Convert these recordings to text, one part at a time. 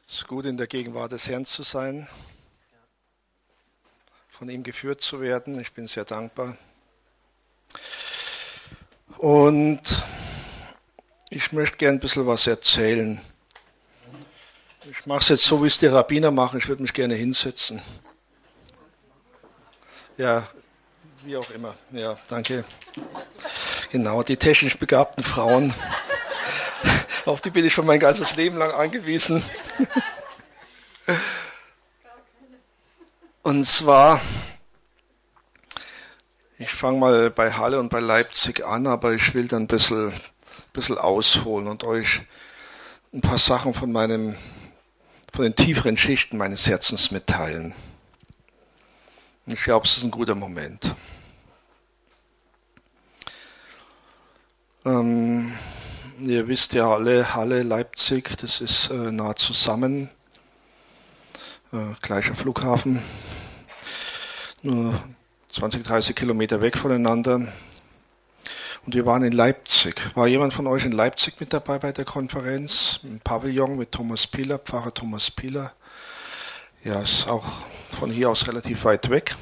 Es ist gut, in der Gegenwart des Herrn zu sein, von ihm geführt zu werden. Ich bin sehr dankbar. Und ich möchte gerne ein bisschen was erzählen. Ich mache es jetzt so, wie es die Rabbiner machen. Ich würde mich gerne hinsetzen. Ja, wie auch immer. Ja, danke. Genau, die technisch begabten Frauen. Auf die bin ich schon mein ganzes Leben lang angewiesen. Und zwar, ich fange mal bei Halle und bei Leipzig an, aber ich will dann ein bisschen ausholen und euch ein paar Sachen von den tieferen Schichten meines Herzens mitteilen. Ich glaube, es ist ein guter Moment. Ihr wisst ja alle, Halle, Leipzig, das ist nah zusammen, gleicher Flughafen, nur 20, 30 Kilometer weg voneinander. Und wir waren in Leipzig. War jemand von euch in Leipzig mit dabei bei der Konferenz? Im Pavillon mit Thomas Pieler, Pfarrer Thomas Pieler. Ja, ist auch von hier aus relativ weit weg.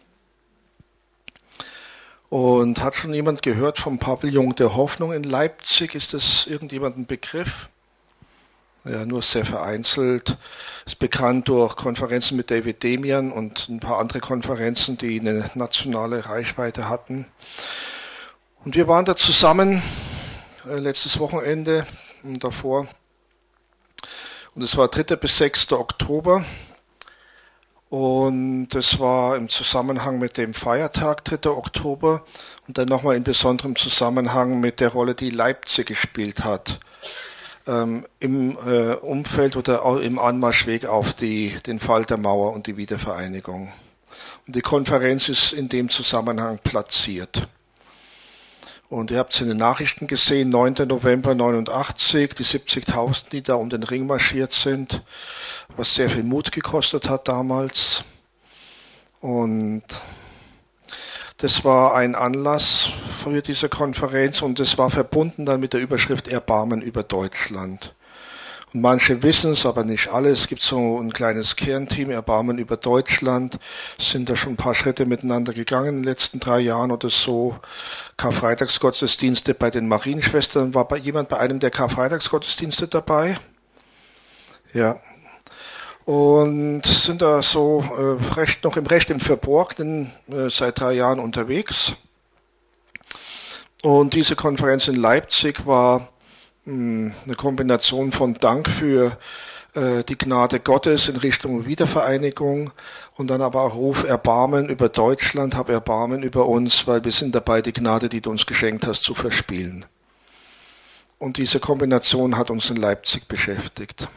Und hat schon jemand gehört vom Pavillon der Hoffnung in Leipzig? Ist das irgendjemand ein Begriff? Ja, nur sehr vereinzelt. Ist bekannt durch Konferenzen mit David Demian und ein paar andere Konferenzen, die eine nationale Reichweite hatten. Und wir waren da zusammen letztes Wochenende und davor. Und es war 3. bis 6. Oktober. Und das war im Zusammenhang mit dem Feiertag 3. Oktober und dann nochmal in besonderem Zusammenhang mit der Rolle, die Leipzig gespielt hat im Umfeld oder im Anmarschweg auf den Fall der Mauer und die Wiedervereinigung. Und die Konferenz ist in dem Zusammenhang platziert. Und ihr habt es in den Nachrichten gesehen, 9. November 89, die 70.000, die da um den Ring marschiert sind, was sehr viel Mut gekostet hat damals. Und das war ein Anlass für diese Konferenz und das war verbunden dann mit der Überschrift Erbarmen über Deutschland. Und manche wissen es, aber nicht alle. Es gibt so ein kleines Kernteam, Erbarmen über Deutschland, sind da schon ein paar Schritte miteinander gegangen in den letzten 3 Jahren oder so. Karfreitagsgottesdienste bei den Marienschwestern. War jemand bei einem der Karfreitagsgottesdienste dabei? Ja. Und sind da so noch im Verborgenen seit 3 Jahren unterwegs. Und diese Konferenz in Leipzig war eine Kombination von Dank für die Gnade Gottes in Richtung Wiedervereinigung und dann aber auch Ruf Erbarmen über Deutschland, hab Erbarmen über uns, weil wir sind dabei, die Gnade, die du uns geschenkt hast, zu verspielen. Und diese Kombination hat uns in Leipzig beschäftigt.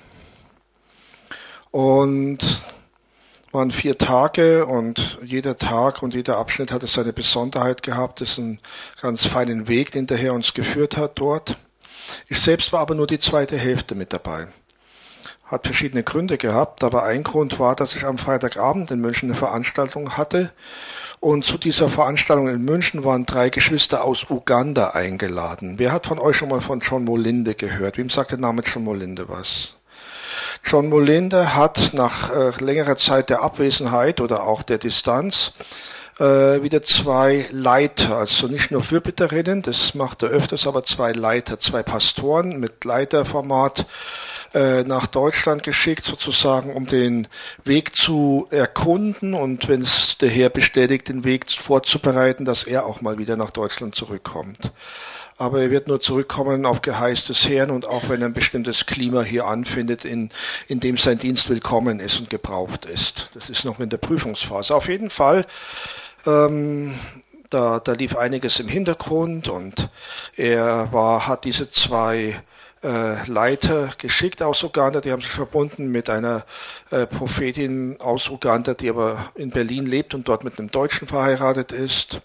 Und waren 4 Tage und jeder Tag und jeder Abschnitt hatte seine Besonderheit gehabt. Das ist ein ganz feinen Weg, den der Herr uns geführt hat dort. Ich selbst war aber nur die 2. Hälfte mit dabei. Hat verschiedene Gründe gehabt, aber ein Grund war, dass ich am Freitagabend in München eine Veranstaltung hatte und zu dieser Veranstaltung in München waren 3 Geschwister aus Uganda eingeladen. Wer hat von euch schon mal von John Molinde gehört? Wem sagt der Name John Molinde was? John Molinde hat nach längerer Zeit der Abwesenheit oder auch der Distanz wieder 2 Leiter, also nicht nur Fürbitterinnen, das macht er öfters, aber 2 Leiter, 2 Pastoren mit Leiterformat nach Deutschland geschickt, sozusagen, um den Weg zu erkunden und wenn es der Herr bestätigt, den Weg vorzubereiten, dass er auch mal wieder nach Deutschland zurückkommt. Aber er wird nur zurückkommen auf Geheiß des Herrn und auch wenn er ein bestimmtes Klima hier anfindet, in dem sein Dienst willkommen ist und gebraucht ist. Das ist noch in der Prüfungsphase. Auf jeden Fall, da lief einiges im Hintergrund und er hat diese 2 Leiter geschickt aus Uganda, die haben sich verbunden mit einer Prophetin aus Uganda, die aber in Berlin lebt und dort mit einem Deutschen verheiratet ist.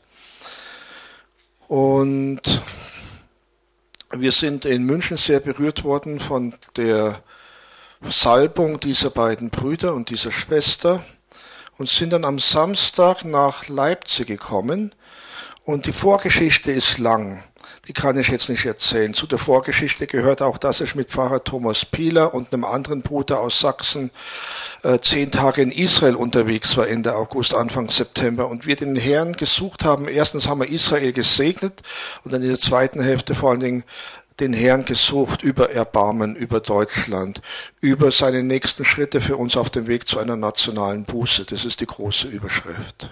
Und wir sind in München sehr berührt worden von der Salbung dieser beiden Brüder und dieser Schwester und sind dann am Samstag nach Leipzig gekommen. Und die Vorgeschichte ist lang. Die kann ich jetzt nicht erzählen. Zu der Vorgeschichte gehört auch, dass ich mit Pfarrer Thomas Pieler und einem anderen Bruder aus Sachsen 10 Tage in Israel unterwegs war, Ende August, Anfang September. Und wir den Herrn gesucht haben. Erstens haben wir Israel gesegnet und dann in der zweiten Hälfte vor allen Dingen den Herrn gesucht über Erbarmen, über Deutschland, über seine nächsten Schritte für uns auf dem Weg zu einer nationalen Buße. Das ist die große Überschrift.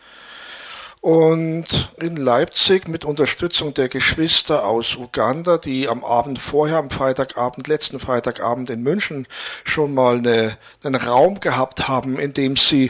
Und in Leipzig mit Unterstützung der Geschwister aus Uganda, die am Abend vorher, am Freitagabend, letzten Freitagabend in München schon mal einen Raum gehabt haben, in dem sie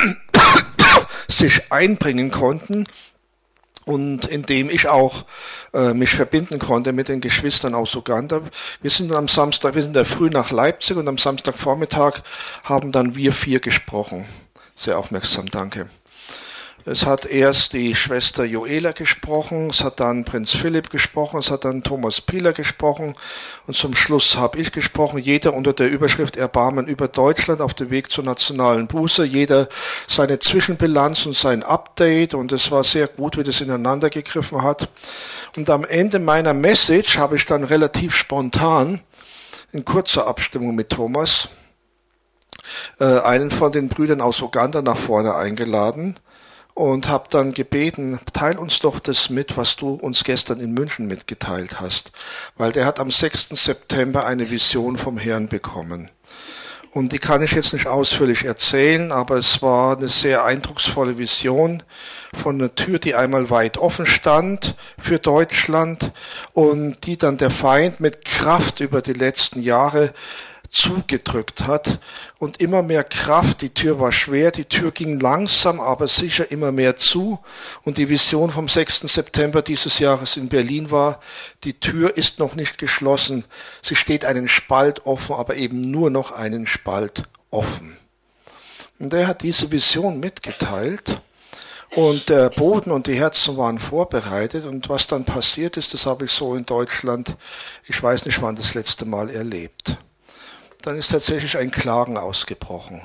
sich einbringen konnten, und in dem ich auch mich verbinden konnte mit den Geschwistern aus Uganda. Wir sind da früh nach Leipzig und am Samstagvormittag haben dann wir 4 gesprochen. Sehr aufmerksam, danke. Es hat erst die Schwester Joela gesprochen, es hat dann Prinz Philipp gesprochen, es hat dann Thomas Pieler gesprochen und zum Schluss habe ich gesprochen, jeder unter der Überschrift Erbarmen über Deutschland auf dem Weg zur nationalen Buße, jeder seine Zwischenbilanz und sein Update, und es war sehr gut, wie das ineinander gegriffen hat. Und am Ende meiner Message habe ich dann relativ spontan in kurzer Abstimmung mit Thomas einen von den Brüdern aus Uganda nach vorne eingeladen und habe dann gebeten, teil uns doch das mit, was du uns gestern in München mitgeteilt hast. Weil der hat am 6. September eine Vision vom Herrn bekommen. Und die kann ich jetzt nicht ausführlich erzählen, aber es war eine sehr eindrucksvolle Vision von einer Tür, die einmal weit offen stand für Deutschland und die dann der Feind mit Kraft über die letzten Jahre zugedrückt hat und immer mehr Kraft, die Tür war schwer, die Tür ging langsam, aber sicher immer mehr zu, und die Vision vom 6. September dieses Jahres in Berlin war, die Tür ist noch nicht geschlossen, sie steht einen Spalt offen, aber eben nur noch einen Spalt offen. Und er hat diese Vision mitgeteilt und der Boden und die Herzen waren vorbereitet, und was dann passiert ist, das habe ich so in Deutschland, ich weiß nicht wann, das letzte Mal erlebt. Dann ist tatsächlich ein Klagen ausgebrochen.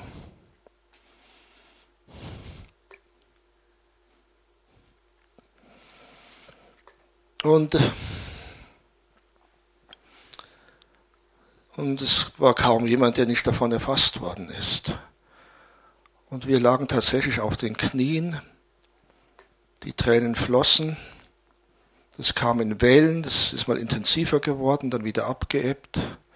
Und es war kaum jemand, der nicht davon erfasst worden ist. Und wir lagen tatsächlich auf den Knien, die Tränen flossen, das kam in Wellen, das ist mal intensiver geworden, dann wieder abgeebbt.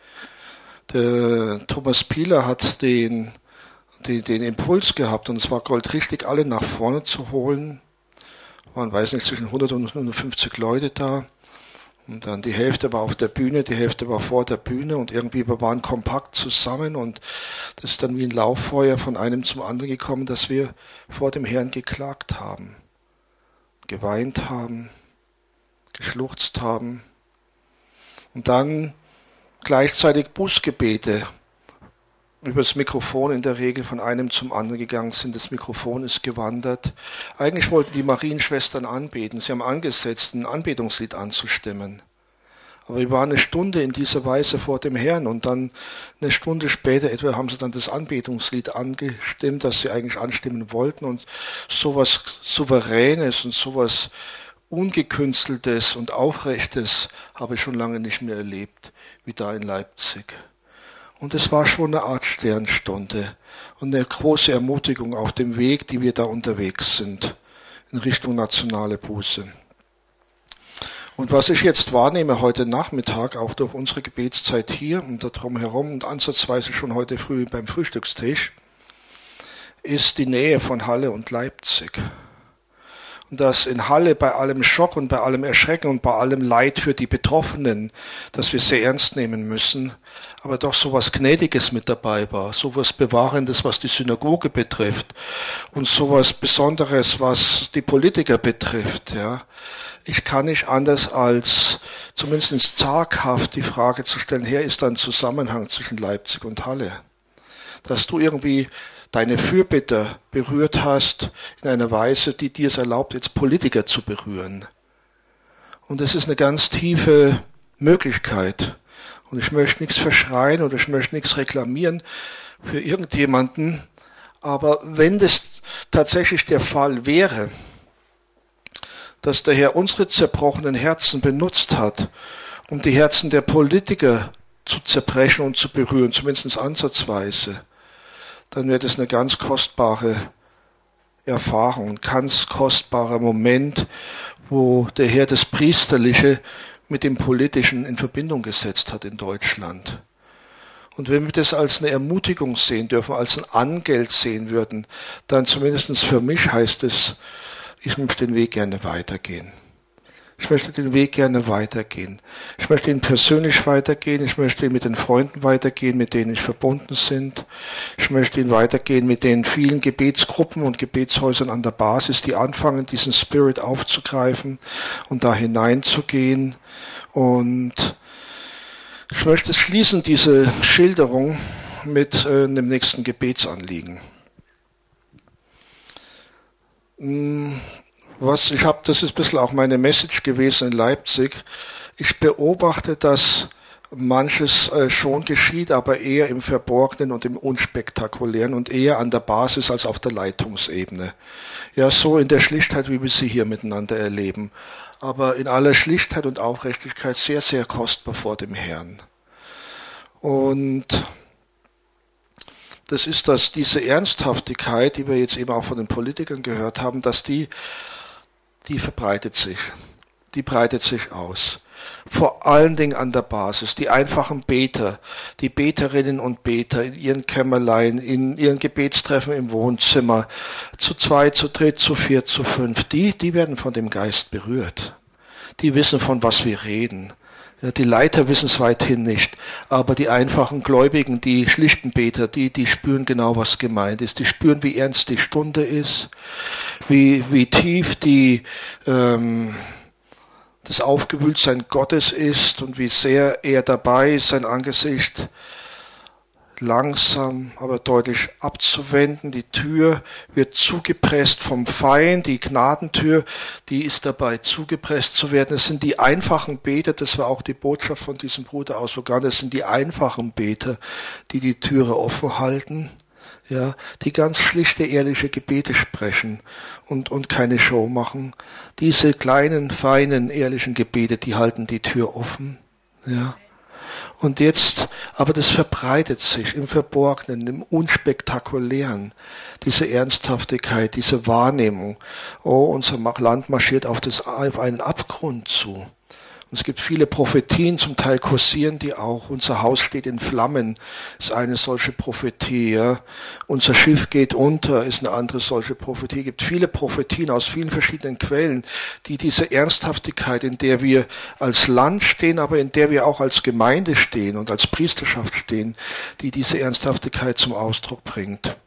Der Thomas Pieler hat den Impuls gehabt, und es war goldrichtig, alle nach vorne zu holen. Waren, weiß nicht, zwischen 100 und 150 Leute da. Und dann die Hälfte war auf der Bühne, die Hälfte war vor der Bühne, und irgendwie wir waren kompakt zusammen, und das ist dann wie ein Lauffeuer von einem zum anderen gekommen, dass wir vor dem Herrn geklagt haben, geweint haben, geschluchzt haben und dann gleichzeitig Bußgebete übers Mikrofon in der Regel von einem zum anderen gegangen sind. Das Mikrofon ist gewandert. Eigentlich wollten die Marienschwestern anbeten. Sie haben angesetzt, ein Anbetungslied anzustimmen. Aber wir waren eine Stunde in dieser Weise vor dem Herrn, und dann eine Stunde später etwa haben sie dann das Anbetungslied angestimmt, das sie eigentlich anstimmen wollten, und sowas Souveränes und sowas Ungekünsteltes und Aufrechtes habe ich schon lange nicht mehr erlebt, wie da in Leipzig. Und es war schon eine Art Sternstunde und eine große Ermutigung auf dem Weg, die wir da unterwegs sind, in Richtung nationale Buße. Und was ich jetzt wahrnehme heute Nachmittag, auch durch unsere Gebetszeit hier und da drumherum und ansatzweise schon heute früh beim Frühstückstisch, ist die Nähe von Halle und Leipzig. Und dass in Halle bei allem Schock und bei allem Erschrecken und bei allem Leid für die Betroffenen, dass wir sehr ernst nehmen müssen, aber doch so was Gnädiges mit dabei war, so was Bewahrendes, was die Synagoge betrifft, und so was Besonderes, was die Politiker betrifft. Ja. Ich kann nicht anders als zumindest zaghaft die Frage zu stellen, ist da ein Zusammenhang zwischen Leipzig und Halle? Dass du irgendwie deine Fürbitter berührt hast in einer Weise, die dir es erlaubt, jetzt Politiker zu berühren. Und das ist eine ganz tiefe Möglichkeit. Und ich möchte nichts verschreien oder ich möchte nichts reklamieren für irgendjemanden. Aber wenn das tatsächlich der Fall wäre, dass der Herr unsere zerbrochenen Herzen benutzt hat, um die Herzen der Politiker zu zerbrechen und zu berühren, zumindest ansatzweise, dann wird es eine ganz kostbare Erfahrung, ein ganz kostbarer Moment, wo der Herr das Priesterliche mit dem Politischen in Verbindung gesetzt hat in Deutschland. Und wenn wir das als eine Ermutigung sehen dürfen, als ein Angeld sehen würden, dann zumindest für mich heißt es, ich möchte den Weg gerne weitergehen. Ich möchte den Weg gerne weitergehen. Ich möchte ihn persönlich weitergehen. Ich möchte ihn mit den Freunden weitergehen, mit denen ich verbunden sind. Ich möchte ihn weitergehen mit den vielen Gebetsgruppen und Gebetshäusern an der Basis, die anfangen, diesen Spirit aufzugreifen und da hineinzugehen. Und ich möchte schließen diese Schilderung mit dem nächsten Gebetsanliegen. Das ist ein bisschen auch meine Message gewesen in Leipzig. Ich beobachte, dass manches schon geschieht, aber eher im Verborgenen und im Unspektakulären und eher an der Basis als auf der Leitungsebene. Ja, so in der Schlichtheit, wie wir sie hier miteinander erleben. Aber in aller Schlichtheit und Aufrichtigkeit sehr, sehr kostbar vor dem Herrn. Und das ist diese Ernsthaftigkeit, die wir jetzt eben auch von den Politikern gehört haben, dass die verbreitet sich. Die breitet sich aus. Vor allen Dingen an der Basis. Die einfachen Beter, die Beterinnen und Beter in ihren Kämmerlein, in ihren Gebetstreffen im Wohnzimmer, zu 2, zu 3, zu 4, zu 5, die werden von dem Geist berührt. Die wissen, von was wir reden. Ja, die Leiter wissen es weithin nicht, aber die einfachen Gläubigen, die schlichten Beter, die spüren genau, was gemeint ist. Die spüren, wie ernst die Stunde ist, wie tief das Aufgewühltsein Gottes ist und wie sehr er dabei ist, sein Angesicht langsam, aber deutlich abzuwenden. Die Tür wird zugepresst vom Feind, die Gnadentür, die ist dabei zugepresst zu werden. Es sind die einfachen Beter, das war auch die Botschaft von diesem Bruder aus Uganda, es sind die einfachen Beter, die die Türe offen halten, ja, die ganz schlichte, ehrliche Gebete sprechen und keine Show machen. Diese kleinen, feinen, ehrlichen Gebete, die halten die Tür offen, ja. Und jetzt, aber das verbreitet sich im Verborgenen, im Unspektakulären, diese Ernsthaftigkeit, diese Wahrnehmung. Oh, unser Land marschiert auf einen Abgrund zu. Und es gibt viele Prophetien, zum Teil kursieren die auch. Unser Haus steht in Flammen, ist eine solche Prophetie. Ja. Unser Schiff geht unter, ist eine andere solche Prophetie. Es gibt viele Prophetien aus vielen verschiedenen Quellen, die diese Ernsthaftigkeit, in der wir als Land stehen, aber in der wir auch als Gemeinde stehen und als Priesterschaft stehen, die diese Ernsthaftigkeit zum Ausdruck bringt.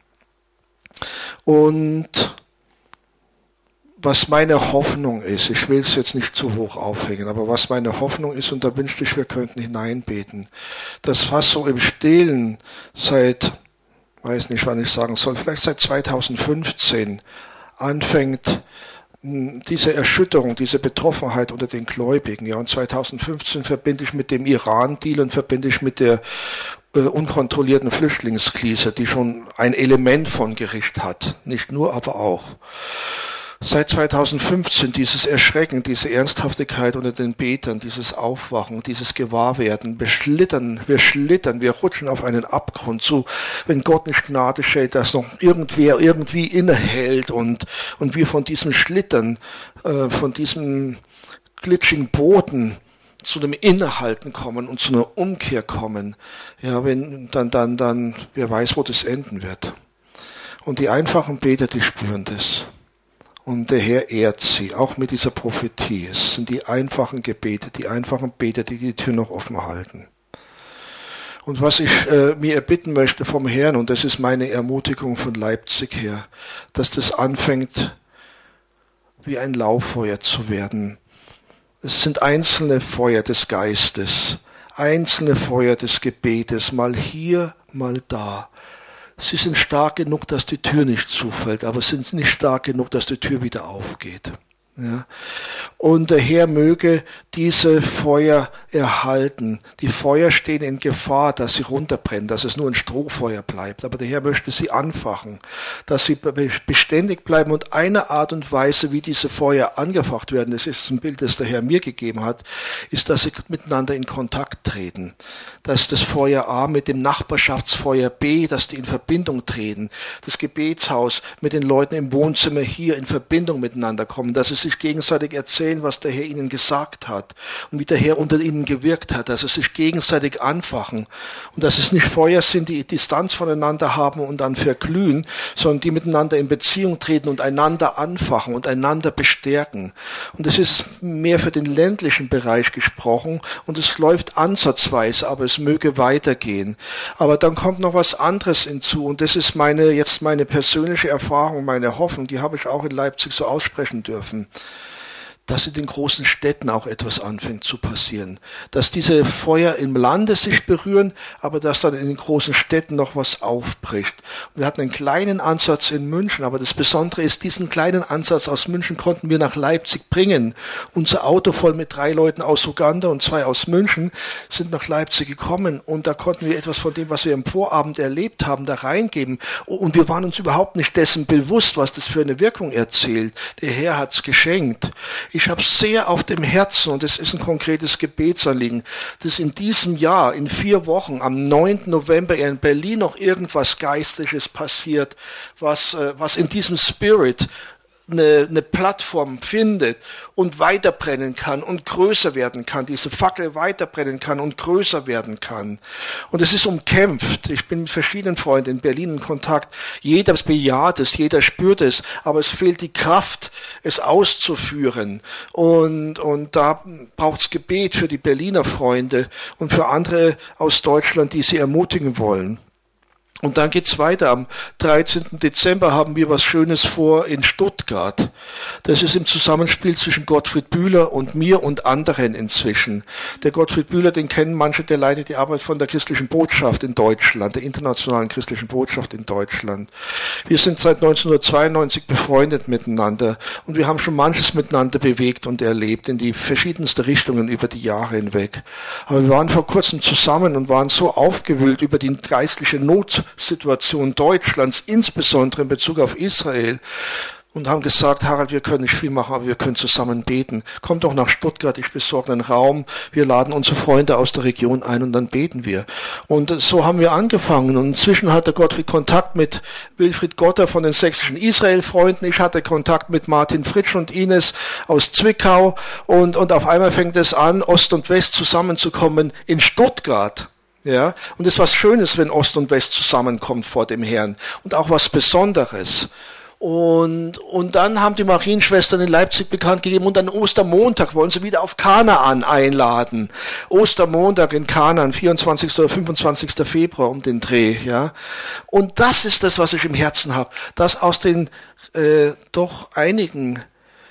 Und was meine Hoffnung ist, ich will es jetzt nicht zu hoch aufhängen, aber was meine Hoffnung ist, und da wünschte ich, wir könnten hineinbeten, dass fast so im Stillen seit, weiß nicht, wann ich sagen soll, vielleicht seit 2015 anfängt diese Erschütterung, diese Betroffenheit unter den Gläubigen. Ja, und 2015 verbinde ich mit dem Iran-Deal und verbinde ich mit der unkontrollierten Flüchtlingskrise, die schon ein Element von Gericht hat. Nicht nur, aber auch. Seit 2015 dieses Erschrecken, diese Ernsthaftigkeit unter den Betern, dieses Aufwachen, dieses Gewahrwerden, wir schlittern, wir rutschen auf einen Abgrund zu, wenn Gott nicht Gnade schenkt, dass noch irgendwer irgendwie innehält und wir von diesem Schlittern, von diesem glitschigen Boden zu einem Innehalten kommen und zu einer Umkehr kommen, ja, wenn dann wer weiß, wo das enden wird. Und die einfachen Beter, die spüren das. Und der Herr ehrt sie, auch mit dieser Prophetie. Es sind die einfachen Gebete, die einfachen Beter, die die Tür noch offen halten. Und was ich mir erbitten möchte vom Herrn, und das ist meine Ermutigung von Leipzig her, dass das anfängt, wie ein Lauffeuer zu werden. Es sind einzelne Feuer des Geistes, einzelne Feuer des Gebetes, mal hier, mal da. Sie sind stark genug, dass die Tür nicht zufällt, aber sind nicht stark genug, dass die Tür wieder aufgeht. Ja. Und der Herr möge diese Feuer erhalten. Die Feuer stehen in Gefahr, dass sie runterbrennen, dass es nur ein Strohfeuer bleibt. Aber der Herr möchte sie anfachen, dass sie beständig bleiben. Und eine Art und Weise, wie diese Feuer angefacht werden, das ist ein Bild, das der Herr mir gegeben hat, ist, dass sie miteinander in Kontakt treten. Dass das Feuer A mit dem Nachbarschaftsfeuer B, dass die in Verbindung treten. Das Gebetshaus mit den Leuten im Wohnzimmer hier in Verbindung miteinander kommen, dass sie sich gegenseitig erzählen, was der Herr ihnen gesagt hat und wie der Herr unter ihnen gewirkt hat, dass sie sich gegenseitig anfachen und dass es nicht Feuer sind, die Distanz voneinander haben und dann verglühen, sondern die miteinander in Beziehung treten und einander anfachen und einander bestärken. Und es ist mehr für den ländlichen Bereich gesprochen und es läuft ansatzweise, aber es möge weitergehen. Aber dann kommt noch was anderes hinzu und das ist jetzt meine persönliche Erfahrung, meine Hoffnung, die habe ich auch in Leipzig so aussprechen dürfen, dass in den großen Städten auch etwas anfängt zu passieren. Dass diese Feuer im Lande sich berühren, aber dass dann in den großen Städten noch was aufbricht. Und wir hatten einen kleinen Ansatz in München, aber das Besondere ist, diesen kleinen Ansatz aus München konnten wir nach Leipzig bringen. Unser Auto voll mit 3 Leuten aus Uganda und 2 aus München sind nach Leipzig gekommen und da konnten wir etwas von dem, was wir im Vorabend erlebt haben, da reingeben. Und wir waren uns überhaupt nicht dessen bewusst, was das für eine Wirkung erzielt. Der Herr hat's geschenkt. Ich habe sehr auf dem Herzen, und es ist ein konkretes Gebetsanliegen, dass in diesem Jahr, in 4 Wochen, am 9. November in Berlin noch irgendwas Geistliches passiert, was in diesem Spirit eine Plattform findet und weiterbrennen kann und größer werden kann, diese Fackel weiterbrennen kann und größer werden kann. Und es ist umkämpft. Ich bin mit verschiedenen Freunden in Berlin in Kontakt. Jeder bejaht es, jeder spürt es, aber es fehlt die Kraft, es auszuführen. Und da braucht es Gebet für die Berliner Freunde und für andere aus Deutschland, die sie ermutigen wollen. Und dann geht's weiter. Am 13. Dezember haben wir was Schönes vor in Stuttgart. Das ist im Zusammenspiel zwischen Gottfried Bühler und mir und anderen inzwischen. Der Gottfried Bühler, den kennen manche, der leitet die Arbeit von der christlichen Botschaft in Deutschland, der internationalen christlichen Botschaft in Deutschland. Wir sind seit 1992 befreundet miteinander und wir haben schon manches miteinander bewegt und erlebt in die verschiedensten Richtungen über die Jahre hinweg. Aber wir waren vor kurzem zusammen und waren so aufgewühlt über die geistliche Notsituation Deutschlands, insbesondere in Bezug auf Israel, und haben gesagt, Harald, wir können nicht viel machen, aber wir können zusammen beten. Komm doch nach Stuttgart, ich besorge einen Raum, wir laden unsere Freunde aus der Region ein und dann beten wir. Und so haben wir angefangen und inzwischen hatte Gottfried Kontakt mit Wilfried Gotter von den sächsischen Israel-Freunden, ich hatte Kontakt mit Martin Fritsch und Ines aus Zwickau und auf einmal fängt es an, Ost und West zusammenzukommen in Stuttgart. Ja, und es ist was Schönes, wenn Ost und West zusammenkommt vor dem Herrn und auch was Besonderes. Und dann haben die Marienschwestern in Leipzig bekannt gegeben und an Ostermontag wollen sie wieder auf Kanaan einladen. Ostermontag in Kanaan, 24. oder 25. Februar um den Dreh, ja. Und das ist das, was ich im Herzen habe, dass aus den doch einigen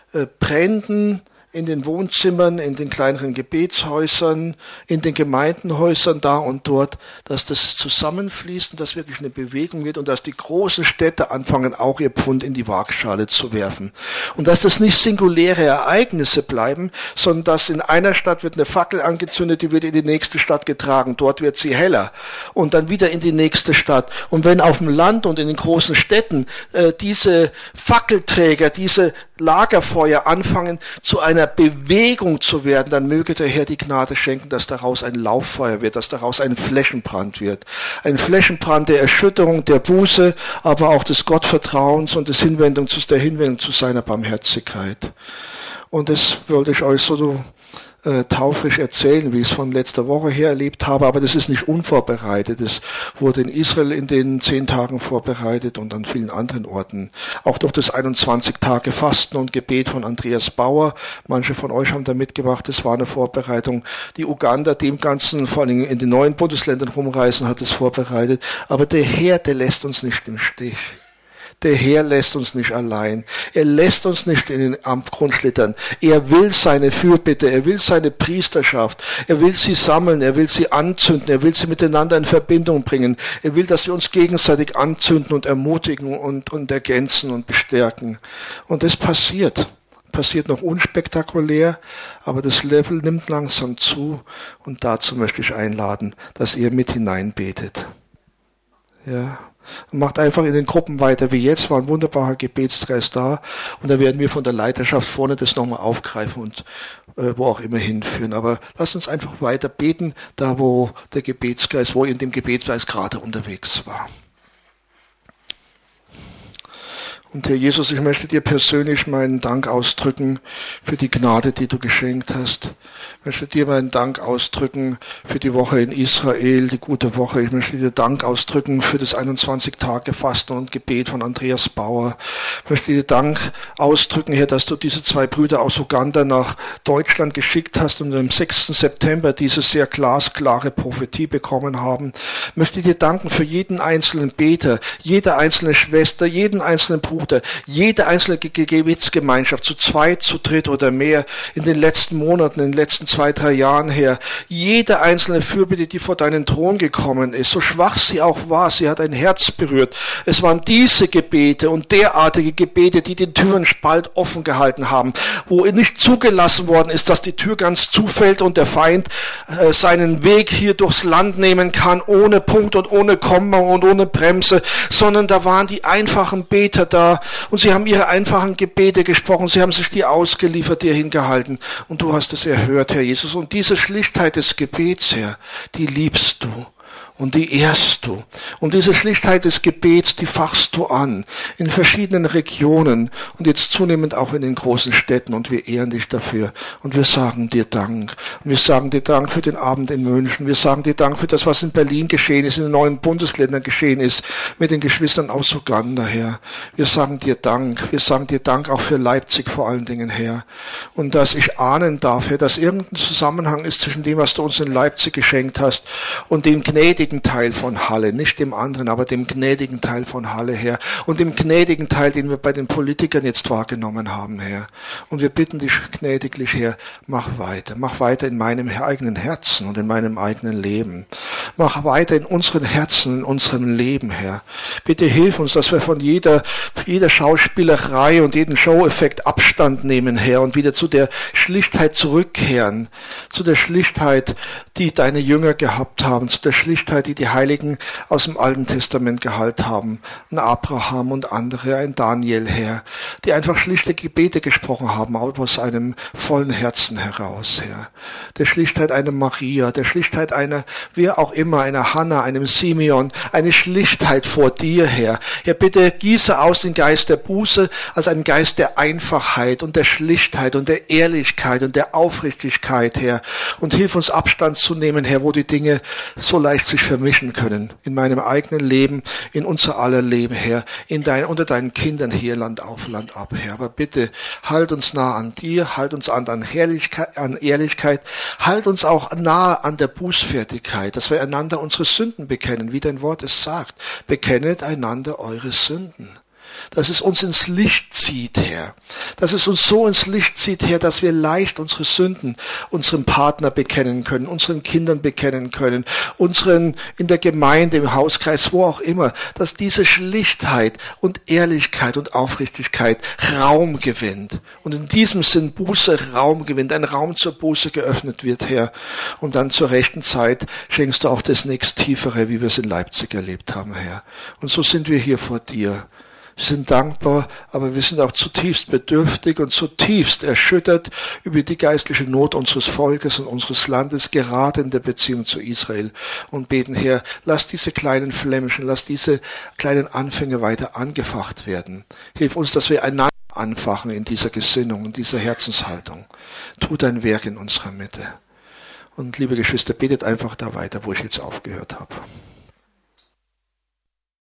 Bränden in den Wohnzimmern, in den kleineren Gebetshäusern, in den Gemeindenhäusern da und dort, dass das zusammenfließt und dass wirklich eine Bewegung wird und dass die großen Städte anfangen, auch ihr Pfund in die Waagschale zu werfen. Und dass das nicht singuläre Ereignisse bleiben, sondern dass in einer Stadt wird eine Fackel angezündet, die wird in die nächste Stadt getragen, dort wird sie heller und dann wieder in die nächste Stadt. Und wenn auf dem Land und in den großen Städten diese Fackelträger, diese Lagerfeuer anfangen, zu einer Bewegung zu werden, dann möge der Herr die Gnade schenken, dass daraus ein Lauffeuer wird, dass daraus ein Flächenbrand wird. Ein Flächenbrand der Erschütterung, der Buße, aber auch des Gottvertrauens und der Hinwendung zu seiner Barmherzigkeit. Und das wollte ich euch so taufrisch erzählen, wie ich es von letzter Woche her erlebt habe, aber das ist nicht unvorbereitet. Es wurde in Israel in den 10 Tagen vorbereitet und an vielen anderen Orten. Auch durch das 21 Tage Fasten und Gebet von Andreas Bauer. Manche von euch haben da mitgemacht, das war eine Vorbereitung. Die Uganda, dem Ganzen, vor allem in den neuen Bundesländern rumreisen, hat es vorbereitet. Aber der Herr, der lässt uns nicht im Stich. Der Herr lässt uns nicht allein. Er lässt uns nicht in den Abgrund schlittern. Er will seine Fürbitte, er will seine Priesterschaft, er will sie sammeln, er will sie anzünden, er will sie miteinander in Verbindung bringen. Er will, dass wir uns gegenseitig anzünden und ermutigen und ergänzen und bestärken. Und das passiert. passiert noch unspektakulär, aber das Level nimmt langsam zu und dazu möchte ich einladen, dass ihr mit hineinbetet. Ja. Und macht einfach in den Gruppen weiter wie jetzt, war ein wunderbarer Gebetskreis da und da werden wir von der Leiterschaft vorne das nochmal aufgreifen und wo auch immer hinführen. Aber lasst uns einfach weiter beten, da wo der Gebetskreis, wo in dem Gebetskreis gerade unterwegs war. Und Herr Jesus, ich möchte dir persönlich meinen Dank ausdrücken für die Gnade, die du geschenkt hast. Ich möchte dir meinen Dank ausdrücken für die Woche in Israel, die gute Woche. Ich möchte dir Dank ausdrücken für das 21-Tage-Fasten und Gebet von Andreas Bauer. Ich möchte dir Dank ausdrücken, Herr, dass du diese 2 Brüder aus Uganda nach Deutschland geschickt hast und am 6. September diese sehr glasklare Prophetie bekommen haben. Ich möchte dir danken für jeden einzelnen Beter, jede einzelne Schwester, jeden einzelnen Bruder, jede einzelne Gebetsgemeinschaft, zu 2, zu 3 oder mehr in den letzten Monaten, in den letzten 2, 3 Jahren her, jede einzelne Fürbitte, die vor deinen Thron gekommen ist, so schwach sie auch war, sie hat ein Herz berührt. Es waren diese Gebete und derartige Gebete, die den Türenspalt offen gehalten haben, wo nicht zugelassen worden ist, dass die Tür ganz zufällt und der Feind seinen Weg hier durchs Land nehmen kann, ohne Punkt und ohne Komma und ohne Bremse, sondern da waren die einfachen Beter da und sie haben ihre einfachen Gebete gesprochen, sie haben sich dir ausgeliefert, dir hingehalten und du hast es erhört, Herr Jesus. Und diese Schlichtheit des Gebets, Herr, die liebst du. Und die ehrst du. Und diese Schlichtheit des Gebets, die fachst du an in verschiedenen Regionen und jetzt zunehmend auch in den großen Städten und wir ehren dich dafür. Und wir sagen dir Dank. Und wir sagen dir Dank für den Abend in München. Wir sagen dir Dank für das, was in Berlin geschehen ist, in den neuen Bundesländern geschehen ist, mit den Geschwistern aus Uganda, Herr. Wir sagen dir Dank. Wir sagen dir Dank auch für Leipzig vor allen Dingen, Herr. Und dass ich ahnen darf, Herr, dass irgendein Zusammenhang ist zwischen dem, was du uns in Leipzig geschenkt hast und dem gnädigen Teil von Halle, nicht dem anderen, aber dem gnädigen Teil von Halle, Herr, und dem gnädigen Teil, den wir bei den Politikern jetzt wahrgenommen haben, Herr. Und wir bitten dich gnädiglich, Herr, mach weiter in meinem eigenen Herzen und in meinem eigenen Leben. Mach weiter in unseren Herzen, in unserem Leben, Herr. Bitte hilf uns, dass wir von jeder Schauspielerei und jedem Show-Effekt Abstand nehmen, Herr, und wieder zu der Schlichtheit zurückkehren, zu der Schlichtheit, die deine Jünger gehabt haben, zu der Schlichtheit, die die Heiligen aus dem Alten Testament gehalten haben, ein Abraham und andere, ein Daniel, Herr, die einfach schlichte Gebete gesprochen haben, aus einem vollen Herzen heraus, Herr. Der Schlichtheit einer Maria, der Schlichtheit einer, wer auch immer, einer Hannah, einem Simeon, eine Schlichtheit vor dir, Herr. Herr, bitte gieße aus den Geist der Buße als einen Geist der Einfachheit und der Schlichtheit und der Ehrlichkeit und der Aufrichtigkeit, Herr. Und hilf uns Abstand zu nehmen, Herr, wo die Dinge so leicht sich vermischen können. In meinem eigenen Leben, in unser aller Leben, Herr. Unter deinen Kindern hier, Land auf, Land ab, Herr. Aber bitte, halt uns nah an dir, halt uns an Ehrlichkeit, halt uns auch nahe an der Bußfertigkeit, dass wir einander unsere Sünden bekennen, wie dein Wort es sagt. Bekennet einander eure Sünden. Dass es uns ins Licht zieht, Herr. Dass es uns so ins Licht zieht, Herr, dass wir leicht unsere Sünden unserem Partner bekennen können, unseren Kindern bekennen können, unseren in der Gemeinde, im Hauskreis, wo auch immer, dass diese Schlichtheit und Ehrlichkeit und Aufrichtigkeit Raum gewinnt. Und in diesem Sinn Buße Raum gewinnt, ein Raum zur Buße geöffnet wird, Herr. Und dann zur rechten Zeit schenkst du auch das nächsttiefere, wie wir es in Leipzig erlebt haben, Herr. Und so sind wir hier vor dir. Wir sind dankbar, aber wir sind auch zutiefst bedürftig und zutiefst erschüttert über die geistliche Not unseres Volkes und unseres Landes, gerade in der Beziehung zu Israel. Und beten, Herr, lass diese kleinen Flämmchen, lass diese kleinen Anfänge weiter angefacht werden. Hilf uns, dass wir einander anfachen in dieser Gesinnung, in dieser Herzenshaltung. Tu dein Werk in unserer Mitte. Und liebe Geschwister, betet einfach da weiter, wo ich jetzt aufgehört habe.